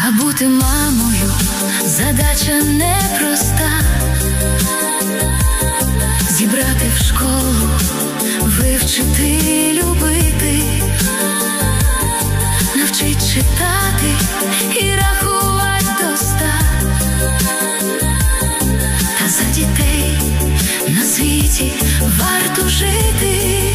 А бути мамою задача непроста. Зібрати в школу, вивчити любити, навчить читати і рахувати до 100. Та за дітей на світі варто жити.